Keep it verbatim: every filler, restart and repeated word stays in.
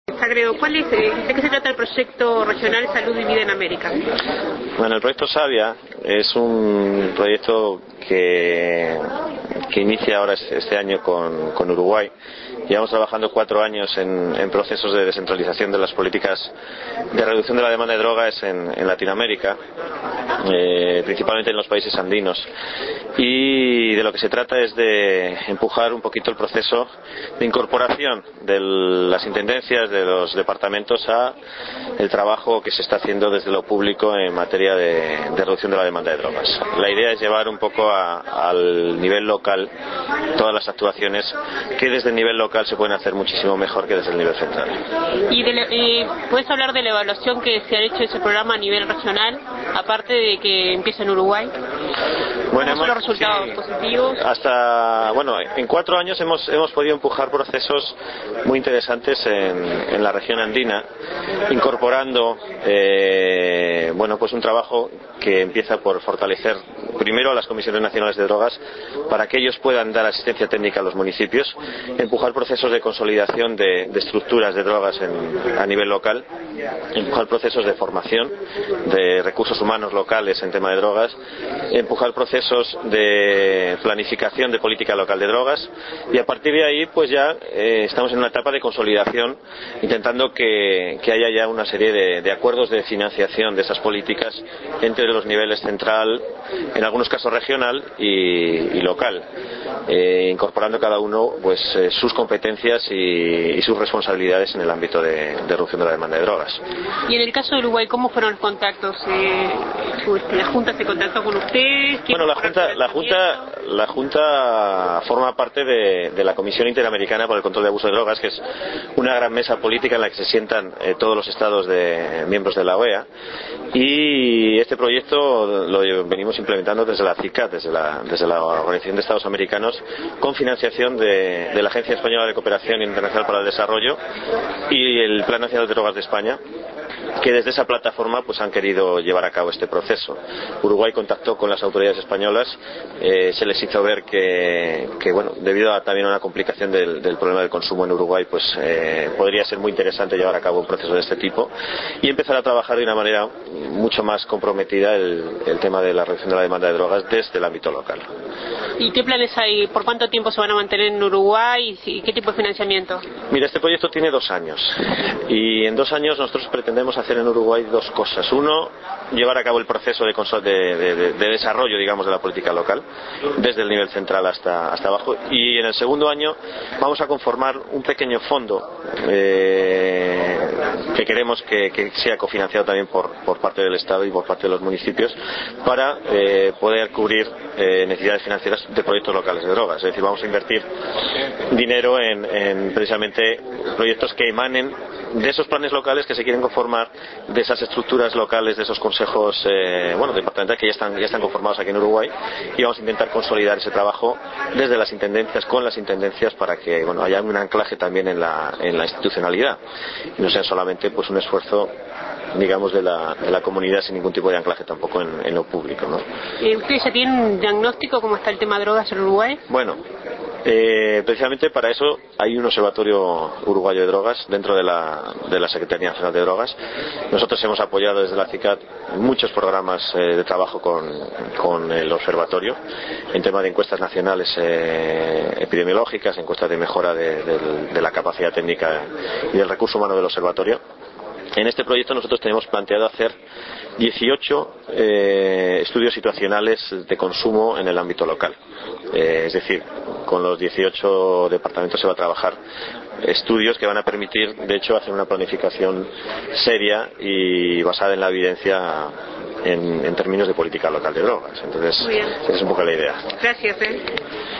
Sagredo, ¿cuál es, ¿de qué se trata el proyecto regional Salud y Vida en América? Bueno, el proyecto Savia es un proyecto que, que inicia ahora este año con, con Uruguay. Llevamos trabajando cuatro años en, en procesos de descentralización de las políticas de reducción de la demanda de drogas en, en Latinoamérica, eh, principalmente en los países andinos. Y de lo que se trata es de empujar un poquito el proceso de incorporación de las intendencias de los departamentos a el trabajo que se está haciendo desde lo público en materia de, de reducción de la demanda de drogas. La idea es llevar un poco a, al nivel local todas las actuaciones que desde el nivel local se pueden hacer muchísimo mejor que desde el nivel central. ¿Y de, eh, puedes hablar de la evaluación que se ha hecho de ese programa a nivel regional, aparte de que empieza en Uruguay? Bueno, ¿Cómo son los resultados sí, positivos? Hasta, bueno, en cuatro años hemos, hemos podido empujar procesos muy interesantes en, en la región andina, incorporando eh, bueno, pues un trabajo que empieza por fortalecer primero a las comisiones nacionales de drogas para que ellos puedan dar asistencia técnica a los municipios, empujar procesos de consolidación de, de estructuras de drogas en, a nivel local, empujar procesos de formación de recursos humanos locales en tema de drogas, empujar procesos de planificación de política local de drogas, y a partir de ahí pues ya eh, estamos en una etapa de consolidación, intentando que, que haya ya una serie de, de acuerdos de financiación de esas políticas entre los niveles central, en algunos casos regional y, y local, eh, incorporando cada uno pues eh, sus competencias y, y sus responsabilidades en el ámbito de, de reducción de la demanda de drogas. Y en el caso de Uruguay, ¿cómo fueron los contactos? Eh, ¿La Junta se contactó con ustedes? Bueno, la Junta, la Junta, la Junta forma parte de, de la Comisión Interamericana para el Control de Abuso de Drogas, que es una gran mesa política en la que se sientan eh, todos los estados de miembros de la O E A, y este proyecto lo venimos implementando desde la CICAD, desde la, desde la Organización de Estados Americanos, con financiación de, de la Agencia Española de Cooperación Internacional para el Desarrollo y el Plan Nacional de Drogas de España, que desde esa plataforma pues han querido llevar a cabo este proceso. Uruguay contactó con las autoridades españolas, eh, se les hizo ver que, que bueno, debido a también a una complicación del, del problema del consumo en Uruguay, pues eh, podría ser muy interesante llevar a cabo un proceso de este tipo y empezar a trabajar de una manera mucho más comprometida el, el tema de la reducción de la demanda de drogas desde el ámbito local. ¿Y qué planes hay? ¿Por cuánto tiempo se van a mantener en Uruguay? ¿Y qué tipo de financiamiento? Mira, este proyecto tiene dos años y en dos años nosotros pretendemos hacer en Uruguay dos cosas. Uno, llevar a cabo el proceso de, de, de, de desarrollo, digamos, de la política local, desde el nivel central hasta, hasta abajo. Y en el segundo año vamos a conformar un pequeño fondo eh, que queremos que, que sea cofinanciado también por, por parte del Estado y por parte de los municipios para eh, poder cubrir eh, necesidades financieras de proyectos locales de drogas. Es decir, vamos a invertir dinero en, en precisamente proyectos que emanen de esos planes locales que se quieren conformar, de esas estructuras locales, de esos consejos eh, bueno, departamentales que ya están, ya están conformados aquí en Uruguay, y vamos a intentar consolidar ese trabajo desde las intendencias, con las intendencias, para que bueno, haya un anclaje también en la, en la institucionalidad y no sea solamente pues un esfuerzo, digamos, de la, de la comunidad sin ningún tipo de anclaje tampoco en, en lo público, ¿no? ¿Ustedes ya tienen un diagnóstico cómo está el tema de drogas en Uruguay? Bueno, Eh, precisamente para eso hay un observatorio uruguayo de drogas dentro de la, de la Secretaría Nacional de Drogas. Nosotros hemos apoyado desde la CICAD muchos programas eh, de trabajo con, con el observatorio en tema de encuestas nacionales eh, epidemiológicas, encuestas de mejora de, de, de la capacidad técnica y del recurso humano del observatorio. En este proyecto nosotros tenemos planteado hacer dieciocho eh, estudios situacionales de consumo en el ámbito local. Eh, es decir, con los dieciocho departamentos se va a trabajar estudios que van a permitir, de hecho, hacer una planificación seria y basada en la evidencia en, en términos de política local de drogas. Entonces, esa es un poco la idea. Gracias. ¿eh?